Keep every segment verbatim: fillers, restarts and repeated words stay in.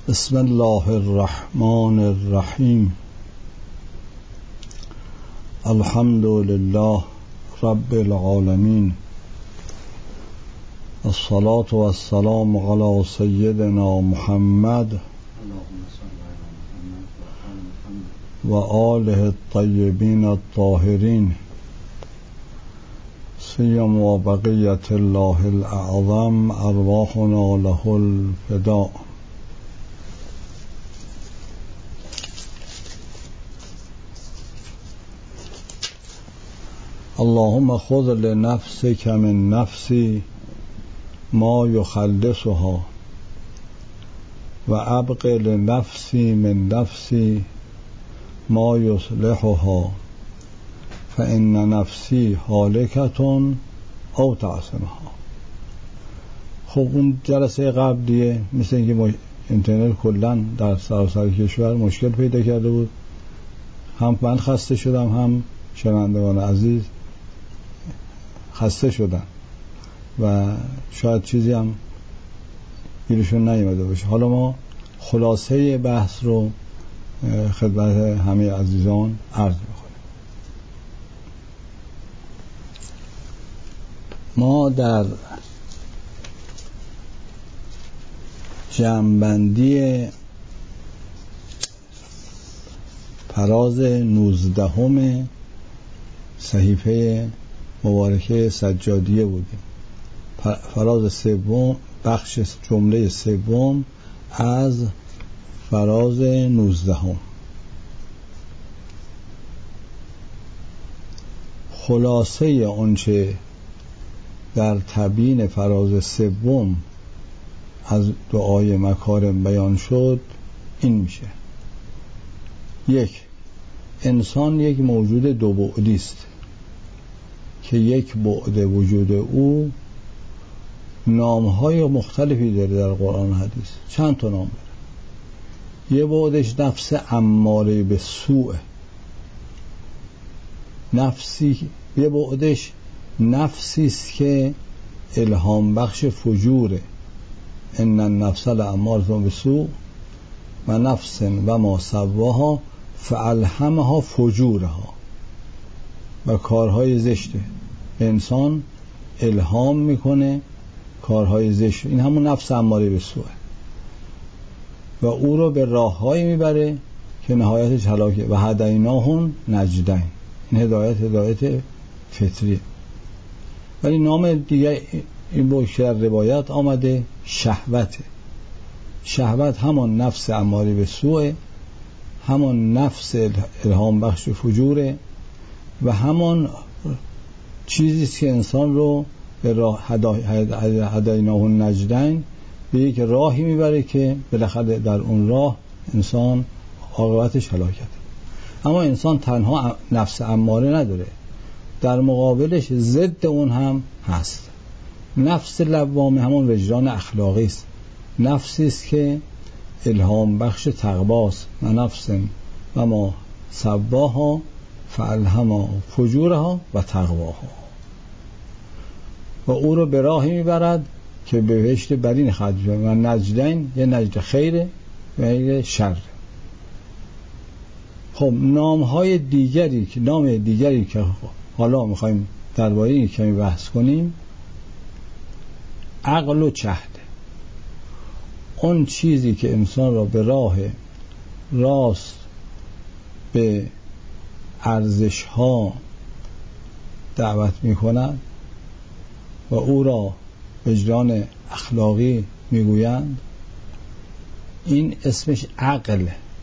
بسم الله الرحمن الرحیم. الحمد لله رب العالمین. الصلاة والسلام علی سیدنا محمد و آله الطیبین الطاهرین، سیما بقیة الله الأعظم ارواحنا له الفداء. اللهم خذ لنفسك من نفسی ما یخلصها و ابق لنفسی من نفسی ما یصلحها فإن نفسی هالکة او تعصمها. خب اون جلسه قبلیه مثل اینکه اینترنت کلا در سراسر کشور مشکل پیدا کرده بود. هم من خسته شدم، هم شنوندگان عزیز خسته شدن و شاید چیزی هم گیرشون نیامده باشه. حالا ما خلاصه بحث رو خدمت همه عزیزان عرض می‌کنیم. ما در جمع‌بندی فراز نوزدهم صحیفه مبارکه سجادیه بودیم. فراز سوم، بخش جمله سوم از فراز نوزدهم. خلاصه آنچه در تبیین فراز سوم از دعای مکارم بیان شد این میشه: یک، انسان یک موجود دو بعدی است که یک بعد وجود او نامهای مختلفی داره در قرآن و حدیث. چند تا نام داره. یه بعدش نفس اماره به سوء، نفسی. یه بعدش نفسی است که الهام بخش فجوره، ان النفس لاماره بالسوء و نفس و ما سواها فالهمها فجورها. و کارهای زشته به انسان الهام میکنه کارهای زشت. این همون نفس اماره به سوء و او رو به راههایی میبره که نهایتش هلاکه. و هدیناهم نجدین، این هدایت هدایت فطریه. ولی نام دیگه این با که در روایت آمده شهوته. شهوت همان نفس اماره به سوء، همان نفس الهام بخش فجوره و همان چیزی است که انسان رو به راه هدیناه النجدین، به یک راهی میبره که بالاخره در اون راه انسان عاقبتش هلاکته. اما انسان تنها نفس اماره نداره، در مقابلش ضد اون هم هست. نفس لوامه همون وجدان اخلاقی است، نفسی است که الهام بخش تقواست. و نفس و ما سواها فالهمها فجورها و تقواها، و او رو به راهی میبرد که به بهشت برین خواهد شد. و نجدین یه نجد خیره و یه شر. خب نامهای دیگری که نام دیگری که حالا میخوایم درباره این کمی بحث کنیم، عقل و جهد. اون چیزی که انسان را به راه راست، به ارزش ها دعوت می کند و او را وجدان اخلاقی می گویند، این اسمش عقل.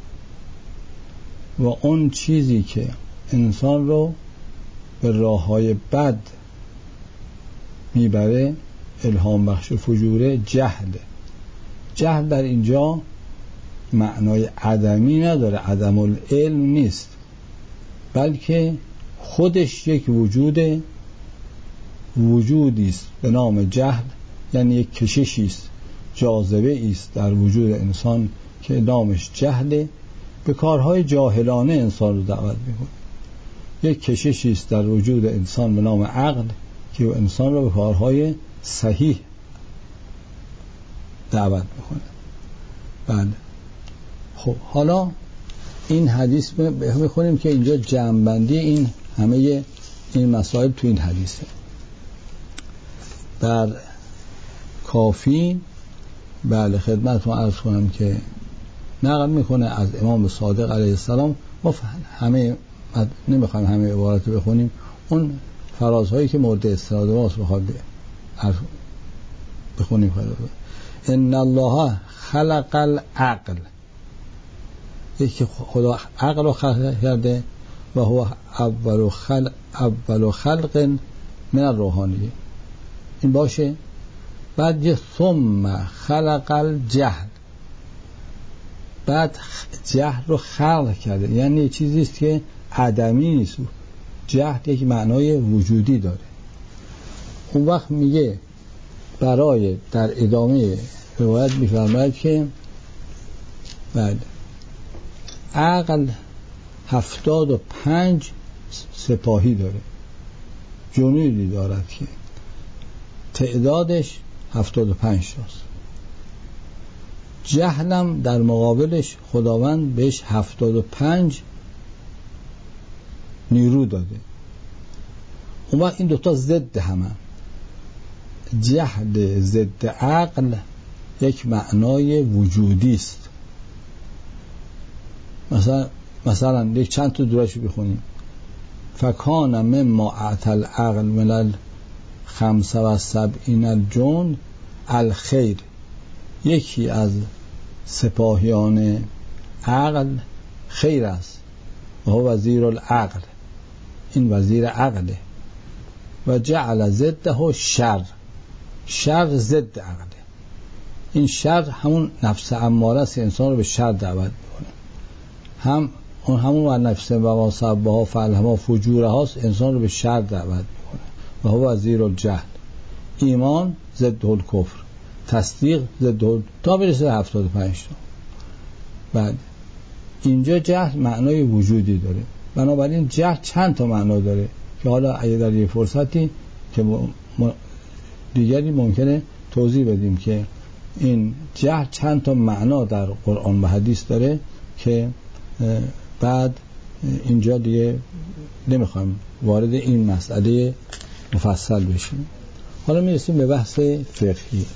و اون چیزی که انسان رو به راه های بد می بره، الهام بخش فجوره، جهل. جهل در اینجا معنای عدمی نداره، عدم العلم نیست، بلکه خودش یک وجود وجودی است به نام جهل. یعنی یک کششی است، جاذبه است در وجود انسان که نامش جهله، به کارهای جاهلانه انسان رو دعوت میکنه. یک کششی است در وجود انسان به نام عقل که انسان رو به کارهای صحیح دعوت میکنه. بعد خب حالا این حدیث میخونیم که اینجا جمع‌بندی این همه این مسائل تو این حدیثه. در کافی بله خدمتتون عرض کنم که نقل میکنه از امام صادق علیه السلام. ما همه نمیخوایم همه عبارات رو بخونیم، اون فرازهایی که مورد استناد ماست بخواد بخونیم. ان الله خلق العقل، یکی خدا عقل رو خلق کرده و هو اول خلق اول خلق من الروحانیه، این باشه. بعد یه ثم خلق الجهل، بعد جهل رو خلق کرده، یعنی یه چیزی است که عدمی نیست. جهل یک معنای وجودی داره. اون وقت میگه برای در ادامه روایت میفرماید که بعد عقل هفتاد و پنج سپاهی داره، جنودی دارد که تعدادش هفتاد و پنج تاست. جهلم در مقابلش خداوند بهش هفتاد و پنج نیرو داده. اون وقت این دوتا ضد همه. جهل ضد عقل یک معنای وجودی است. مثلا مثلا یک چند تا دورش بخونیم. فکان مما اعطى العقل من الخمس و سبعین الجند الخیر، یکی از سپاهیان عقل خیر است و هو وزیر العقل، این وزیر عقله. و جعل ضده شر، شر ضد عقله. این شر همون نفس اماره است، انسان رو به شر دعوت میکنه. هم اون همون و نفس و ما صبها فعلها فجوره هاست، انسان رو به شر دعوت میکنه. و هو وزیر الجهل، ایمان ضد الکفر، تصدیق ضد تا برسه هفتاد و پنج تا. بعد اینجا جهل معنای وجودی داره. بنابراین جهل چند تا معنا داره که حالا اگه در یه فرصتی که م... دیگری ممکنه توضیح بدیم که این جهل چند تا معنا در قرآن و حدیث داره که بعد اینجا دیگه نمیخوایم وارد این مسئله مفصل بشیم. حالا میرسیم به بحث فقهی.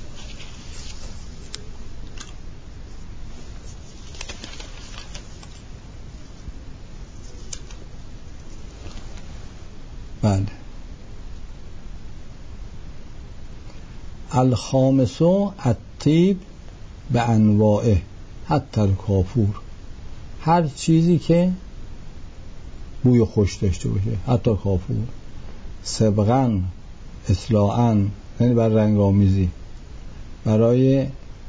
بله. الخامسو الطیب به انواعه حتی الکافور، هر چیزی که بوی خوش داشته باشه حتی کافور. صبغن اصلاحاً یعنی بر رنگ آمیزی، برای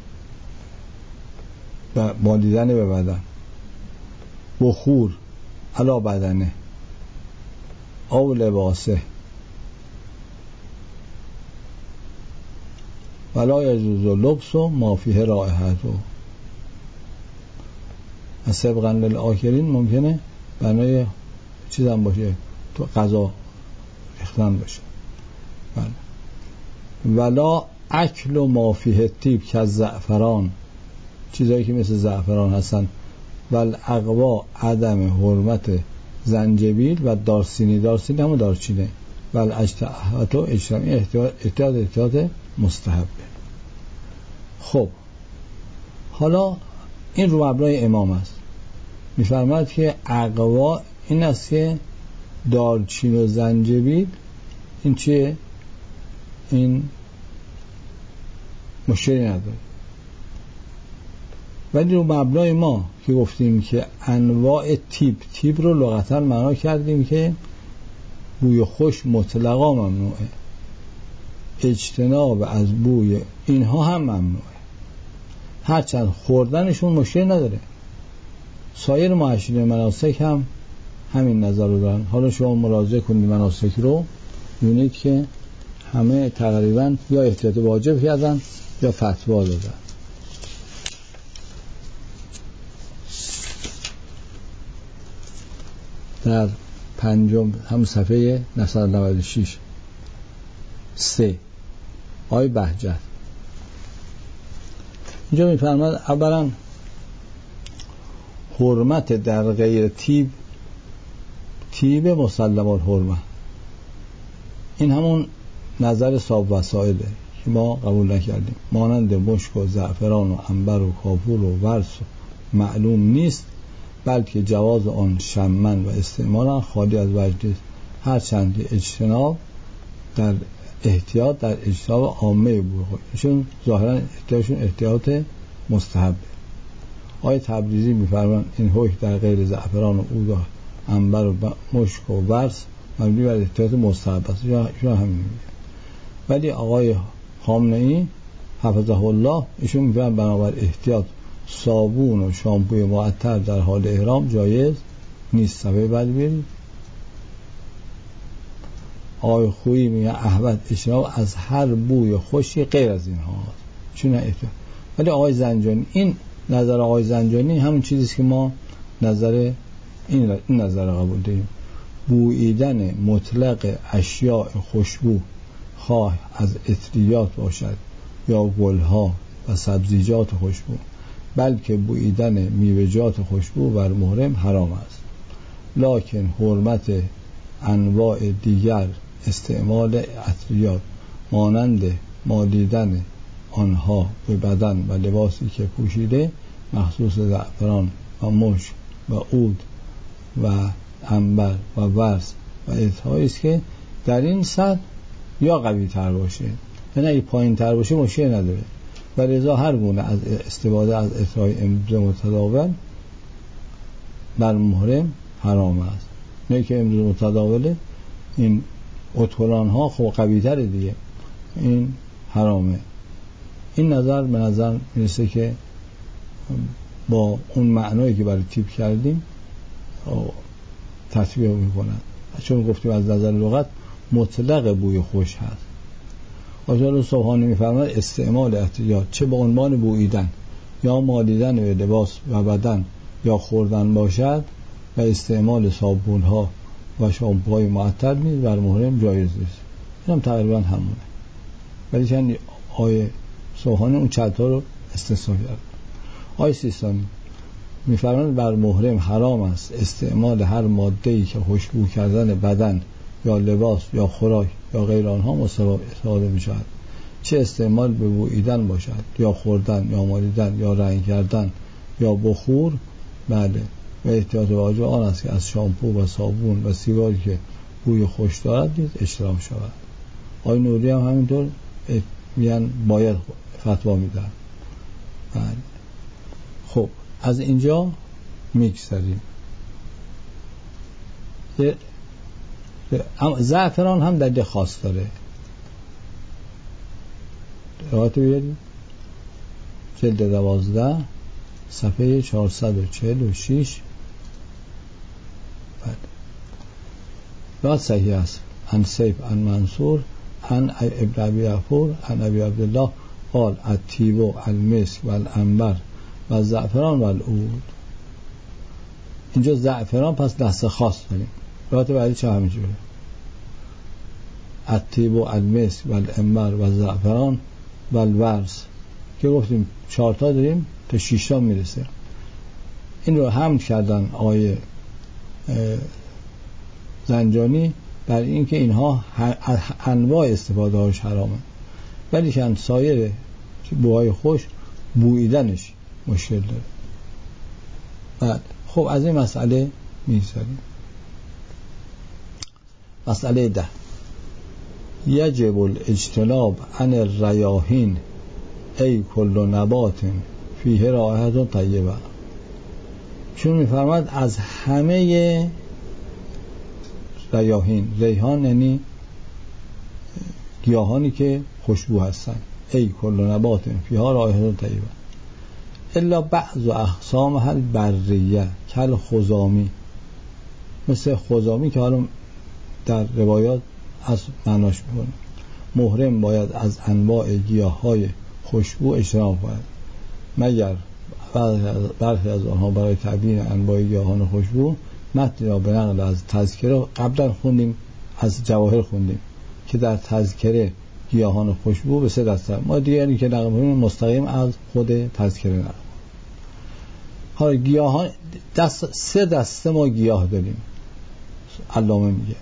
مالیدن به بدن. بخور علا بدنه او لباسه ولا یجوز لبس ما فیه رائحته. صبغا للآکلین ممکنه بنای چیز هم باشه، تو غذا ریختن باشه. بله. ولا اکل و ما فیه طیب که زعفران، چیزایی که مثل زعفران هستن. ول اقوا عدم حرمت زنجبیل و دارچینی، دارچینی همون دارچینه. ول اجتهاد و اجتماعی احتیاط احتیاط مستحبه. خب حالا این رو مبنای امام است. میفرماید که اقوا این است که دارچین و زنجبیل این چیه؟ این مشکلی نداره. ولی رو مبنای ما که گفتیم که انواع تیب، تیب رو لغتا معنا کردیم که بوی خوش مطلقا ممنوعه، اجتناب از بوی اینها هم ممنوعه، هرچند خوردنشون مشکل نداره. سایر معاشرین مناسک هم همین نظر رو دارن. حالا شما مراجعه کنید مناسک رو، می‌بینید که همه تقریبا یا احتیاط واجب کردن یا فتوا دادن. در پنجم هم صفحه نهصد و نود و شش سه آی بهجت اینجا میفرماد اولا حرمت در غیر طیب، طیب مسلم الحرمه. این همون نظر صاحب وسائله که ما قبول نکردیم. مانند مشک و زعفران و عنبر و کافور و ورس و معلوم نیست، بلکه جواز آن شمن و استعمال خالی از وجه نیست، هرچند اجتناب در احتیاط در اجتناب عامه بوی خود، چون ظاهرا احتیاطشون احتیاط مستحبه. آیه تبریزی می‌فرمایند این حکم در غیر زعفران و عود و عنبر و مشک و ورس مبنی بر احتیاط مستحب است. ایشون همین میگه. ولی آقای خامنه‌ای حفظه الله ایشون میگن بنابر احتیاط صابون و شامپوی معطر در حال احرام جایز نیست. صفحه بعد برید. آقای خویی میگه احوط اجتناب از هر بوی خوشی غیر از اینها چون احتیاط. ولی آقای زنجانی، این نظر آقای زنجانی همون چیزیست که ما نظر این این نظر قبول داریم. بوییدن مطلق اشیاء خوشبو، خواه از عطریات باشد یا گلها و سبزیجات خوشبو، بلکه بوییدن میوه‌جات خوشبو بر محرم حرام است. لکن حرمت انواع دیگر استعمال عطریات مانند مالیدن آنها به بدن و لباسی که پوشیده، مخصوص زعفران و مشک و عود و عنبر و ورس و عطرهایی است که در این سطح یا قوی تر باشه یا نه پایین تر باشه مشکل نداره، و لذا هر گونه از استفاده از عطرهای امروز متداول بر محرم حرام است. نه که امروز متداوله این اتولان ها خب قوی تره دیگه، این حرامه. این نظر به نظر میرسه که با اون معنایی که برای تیپ کردیم تطبیق میکنن، چون گفتیم از نظر لغت مطلق بوی خوش هست. آجال صبحانی میفرماید استعمال عطریات چه به عنوان بوییدن یا مالیدن به لباس و بدن یا خوردن باشد و استعمال صابون ها و شامپوهای معطر نیز بر محرم جایز نیست. این هم تقریبا همونه، ولی چند آیه صبحانی اون چند تا رو استثنا کرد. آیه سیستانی میفرماید بر محرم حرام است استعمال هر ماده‌ای که خوشبو کردن بدن یا لباس یا خوراک یا غیر آنها استفاده می‌شود، چه استعمال به بوییدن باشد یا خوردن یا مالیدن یا رنگ کردن یا بخور. بله، و احتیاط واجب آن است که از شامپو و صابون و سیگاری که بوی خوش دارد نیز اجتناب شود. آقای نوری هم همینطور میگن باید فتوا میدن. بله. خب از اینجا میگذریم. زعفران هم دلیل خاص داره. روایت بیاریم جلد دوازده صفحه چهارصد و چهل و شش. بله. روایت صحیح است. عن سیف عن منصور عن ابن ابی عفور عن ابی عبدالله قال الطیب و المسک و العنبر و زعفران و العود. اینجا زعفران پس دست خاص داریم. روایت بعدی چه همینجوره؟ الطیب و المسک و العنبر و زعفران و الورس که گفتیم چهار تا داریم تا شش تا میرسه. این رو حمل کردن آقای زنجانی بر این که اینها انواع استفاده هاش حرامه، ولی که سایر بوهای خوش بوییدنش مشکل داره. بعد خب از این مسئله میگذاریم. مسئله ده یجب الاجتناب عن الریاحین ای کل نبات فیه رائحة طیبه. چون میفرماد از همه ریاحین، ریحان یعنی گیاهانی که خوشبو هستن، ای کل نبات فیه رائحة طیبه الا بعض اقسام هل بریه کل خزامی، مثل خزامی که حالا در روایات از معناش میکنه. محرم باید از انواع گیاهای خوشبو اجتناب کند مگر برخی از آنها برای تبیین انواع گیاهان خوشبو متن را به نقل از تذکره قبلا خوندیم، از جواهر خوندیم که در تذکره گیاهان خوشبو به سه دسته، ما دیگری که نقل کنیم مستقیم از خود تذکره نقل. حالا گیاهان دست سه دسته ما گیاه داریم. علامه میگه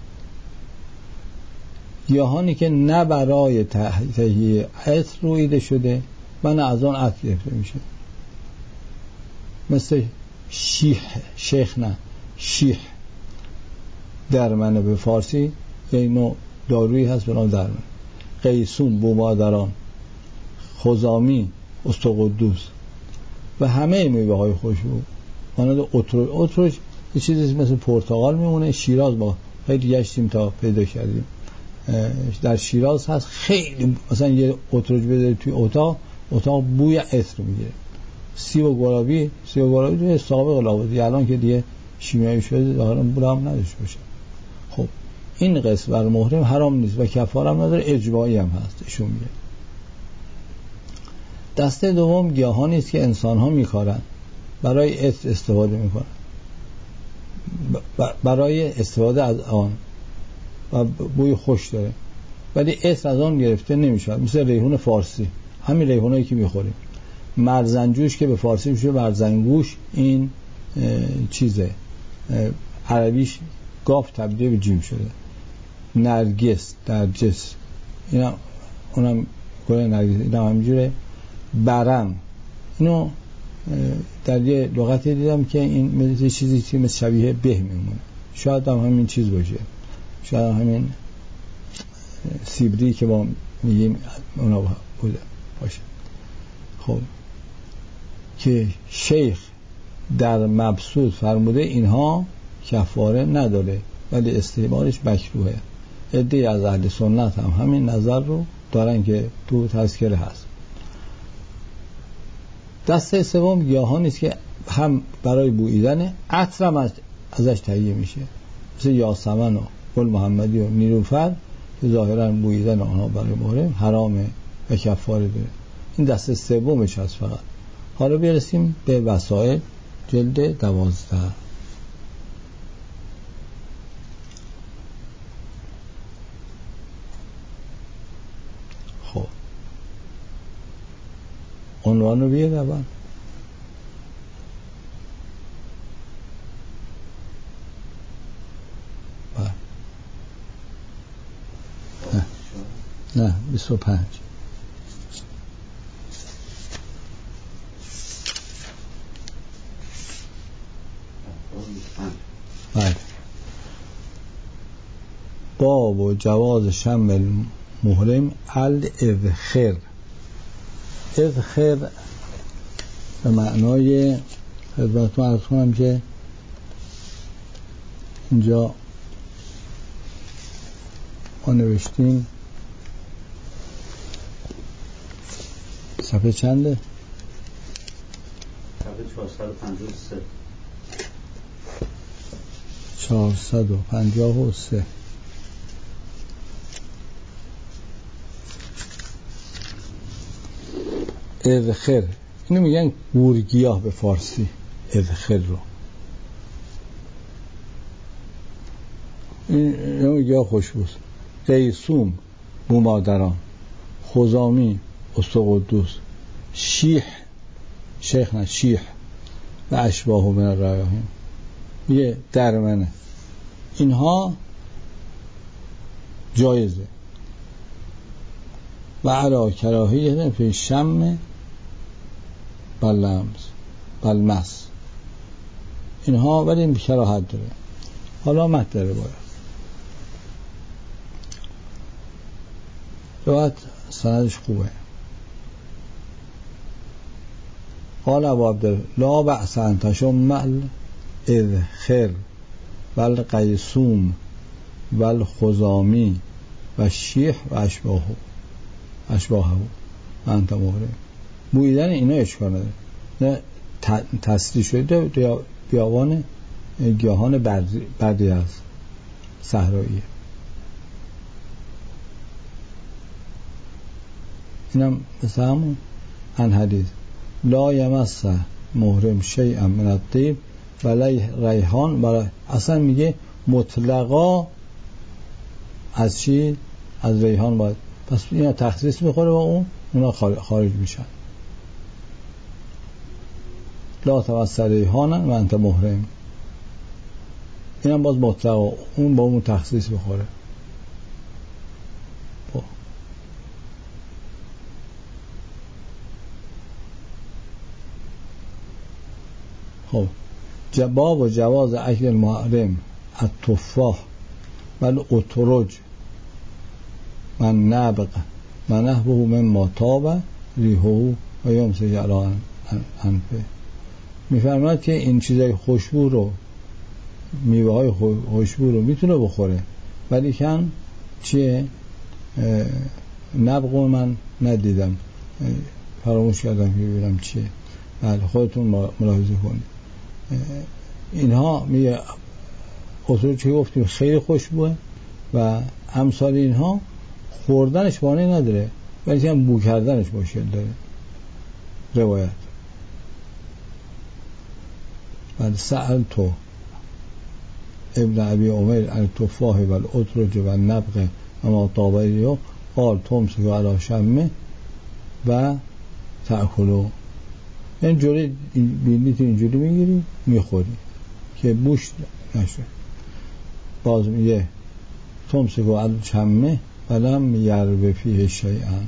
گیاهانی که نه برای تهیه عطر رویده شده و نه از آن عطر گرفته میشه، مثل شیح، شیخ نه شیح، درمنه به فارسی یه نوع دارویی هست به نام درمنه، قیسون، بومادران، خزامی، استقدوس و همه میوه های خوشبو مانند اتروج. اتروج یه چیزی مثل پرتقال میمونه. شیراز ما خیلی گشتیم تا پیدا کردیم، در شیراز هست. خیلی مثلا یه اتروج بذاری توی اتاق اتاق بوی عطر میگیره. سیب و گلابی، سیب و گلابی توی سابق لابدی، الان که دیگه شیمیایی شده ظاهرا بولام نداشته باشه. خب این قسم بر محرم حرام نیست و کفاره هم نداره، اجماعی هم هست ایشون میگه. دسته دوم گیاهانی است که انسان ها میکارن، برای عطر استفاده میکنن، برای استفاده از آن و بوی خوش داره، ولی عطر از آن گرفته نمیشه. مثل ریحون فارسی، همین ریحونایی که میخوریم. مرزنجوش که به فارسی میشه مرزنگوش، این چیزه، عربیش گاف تبدیل به جیم شده. نرگس، درجس، اینا اونم گل نرگس، اینا همینجوره. برم، اینو در یه لغتی دیدم که این مثل چیزی که مثل شبیه به میمونه، شاید هم همین چیز باشه، شاید هم همین سیبری که ما میگیم اونا بوده باشه. خب که شیخ در مبسوط فرموده اینها کفاره نداره ولی استعمالش مکروهه. عده‌ای از اهل سنت هم همین نظر رو دارن که تو تذکره هست. دسته سوم گیاهانی است که هم برای بوییدن عطر هم ازش تهیه میشه، مثل یاسمن و گل محمدی و نیلوفر که ظاهرا بوییدن آنها برای محرم حرامه و کفاره داره. این دسته سومش هست فقط. حالا برسیم به وسائل، جلد دوازده. خب عنوان رو بیاد اول. نه نه بیست و پنج. بله. باب و جواز شم محرم الاذخر. اذخر به معنای خدمتتون عرض کنم که اینجا ما نوشتیم صفحه چنده؟ صفحه چهارصد و پنجاه و سه. چهارصد و پنجاه و سه. اذخر اینو میگن گورگیاه به فارسی. اذخر رو این گیاه خوشبوست. قیسوم، بومادران، خزامی، استقدوس، شیح، شیخ نه شیح و اشباه من الریاحین، یه درمنه، اینها جایزه. و علا کراهیه فی شم بلمس بلمس، اینها ولی این کراهت داره. حالا مت داره باید روایت سندش خوبه. قال ابو عبدالله لا بأس ان تشم الاذخر والقیسوم والخزامی و شیح و اشباهه اشباهه انت محرم. بویدن اینا اشکال نداره. نه تصریح شده بیابان گیاهان بردی, بردی هست، صحراییه. اینم مثل همون ان حدیث لا یمس محرم شیئا من الطیب ولی ریحان، برای اصلا میگه مطلقا از چی؟ از ریحان باید. پس اینا تخصیص میخوره با اون، اونا خارج میشن. لا تمس ریحانا و انت محرم. این هم باز مطلق، اون با اون تخصیص بخوره. خب جباب و جواز اکل المحرم التفاح و الاترج و نبق و نحوه مما طاب ریحه و یمسک علی انفه. میفرماید که این چیزای خوشبو رو، میوه های خوشبو رو میتونه بخوره، ولی کن چیه؟ نبق من ندیدم، فراموش کردم که ببینم چیه. بله خودتون ملاحظه کنید. اینها میگه اصول چی گفتیم خیلی خوشبوه و امثال اینها خوردنش مانع نداره، ولی هم بو کردنش مشکل داره. روایت بعد سأل تو ابن ابی عمر عن التفاح و الاترج و النبق و ما طابعیه قال تمسکو علی شمه و تأکلو. این جوری بینیت اینجوری میگیری میخوری که بوش نشه. باز میگه تمسکو علی شمه ولم یرب فیه شیئا.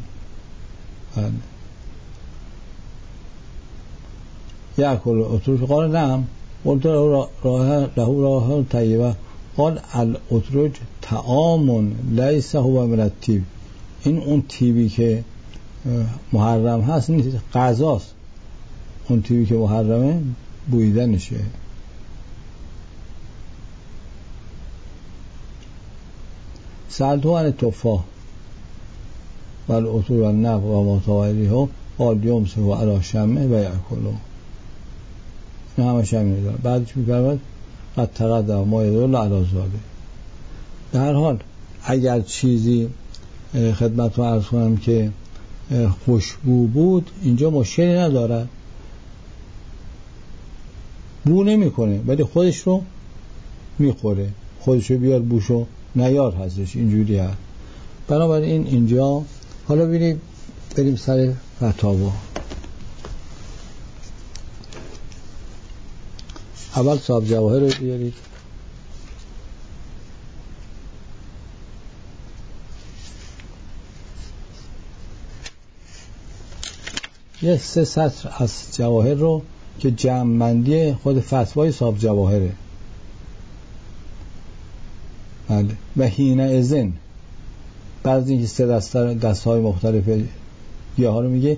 یأکل الاترج قال نعم قلت له راه طیبه قال الاترج طعام لیس هو من الطیب. این اون طیبی که محرم هست نیست، غذاست. اون طیبی که محرمه بویدنشه. سألته عن التفاح و الاترج و النبق و ما طابعیه قال یمسکو علی شمه و یأکلو. این همه شمه دارم. بعدش میفرماید قد تقدم ما یدل علی ذلک. به هر حال اگر چیزی خدمت رو عرض کنم که خوشبو بود، اینجا مشکلی نداره، بو نمی کنه ولی خودش رو میخوره، خودش رو بیار بوشو نیار هستش، اینجوری هست. بنابراین اینجا حالا بریم بریم سر فتاوا. اول صاحب جواهر رو بیارید. یه سه سطر از جواهر رو که جمع بندی خود فتوای صاحب جواهره. بله. و هینه ازن بعد اینکه سه دسته دستهای مختلف گیاه رو میگه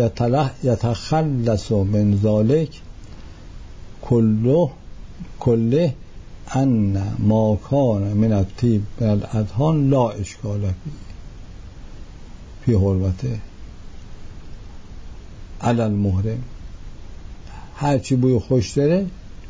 یتخلص من ذالک کله کله ان ما کان من الطیب من الادهان لا اشکال فی فی حرمته علی المحرم. هرچی بوی خوش داره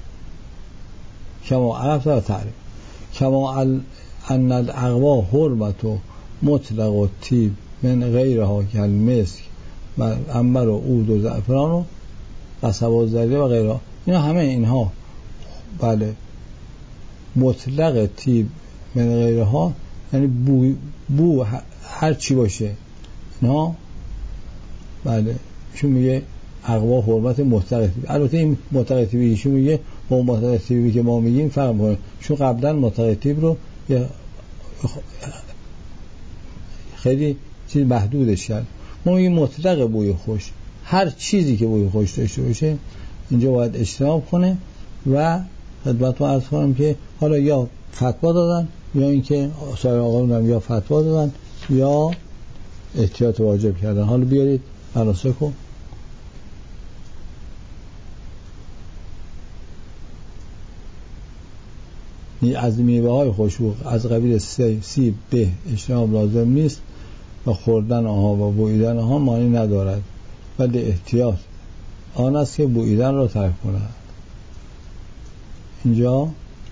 کما عرفت و تعریف کما ان الاقوا حرمت و مطلق و طیب من غیرها کل مسک و عنبر و عود و زعفران و قصب و زریع و غیرها. اینا همه اینها بله مطلق طیب من غیرها یعنی بو, بو هر چی باشه اینا بله چون میگه اقوا حرمت مطلق طیب. البته این مطلق طیبی چون میگه با اون مطلق طیبی که ما میگیم فرق میکنه، چون قبلا مطلق طیب رو خیلی چیز محدودش کرد. ما میگیم مطلق بوی خوش، هر چیزی که بوی خوش داشته باشه اینجا باید اجتناب کنه. و خدمت رو عرض کنم که حالا یا فتوا دادن یا اینکه سایر آقایون هم یا فتوا دادن یا احتیاط واجب کردن. حالا بیارید مناسک کن. از میوه های خوشبو از قبیل سیب به اجتناب لازم نیست و خوردن آنها و بویدن آنها معنی ندارد، ولی احتیاط آن است که بویدن را ترک کند. اینجا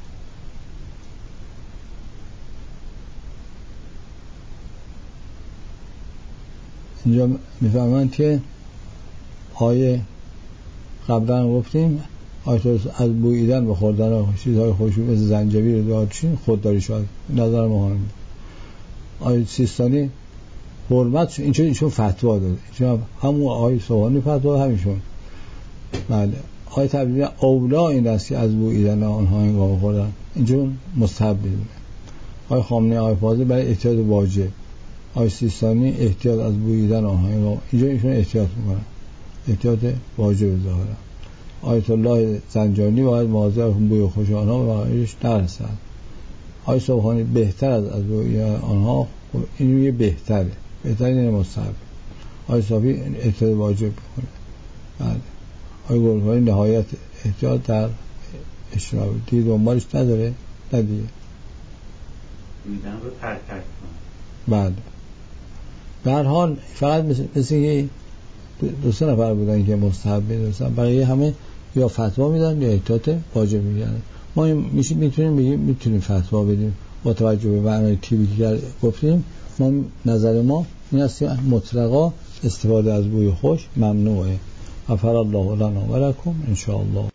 اینجا میفهمند که آیه قبلا گفتیم آیه از بویدن و خوردن چیزهای خوشبو مثل زنجبیل و دارچین خودداری شد. نظر مهم. آیه سیستانی حرمت این چون فتوا داده، چون همون آیه سوانی فتوا همیشون. بله آیه تبدیل اولا این است که از بوییدن آنها هنگام خوردن اینجور مستحب بدونه. آیه خامنه آیه فاضل برای احتیاط واجب، آیه سیستانی احتیاط از بوییدن آنها هنگام، اینجا ایشون احتیاط میکنن، احتیاط واجب ظاهرا. آیت الله زنجانی باید مواظب بوی خوش آنها و بقیه‌اش نرسد. آیه سبحانی بهتر از از بوی آنها، این یه بهتره، بهتر این مستحب. آیه صافی احتیاط واجب میکنه. بعد آیه گلفاری نهایت احتیاط در اشراب دیگه دنبالش نداره، ندیگه میدن رو ترک ترک کنه. بعد به هر حال فقط مثل, مثل که دو سه نفر بودن که مستحب میدونستن، بقیه همه یا فتوا میدن یا احتیاط واجب میگن. ما میشه میتونیم بگیم میتونیم فتوا بدیم با توجه به معنای تیبی که گفتیم. ما نظر ما این است که مطلقا استفاده از بوی خوش ممنوعه. غفر الله لنا و لکم ان شاء الله.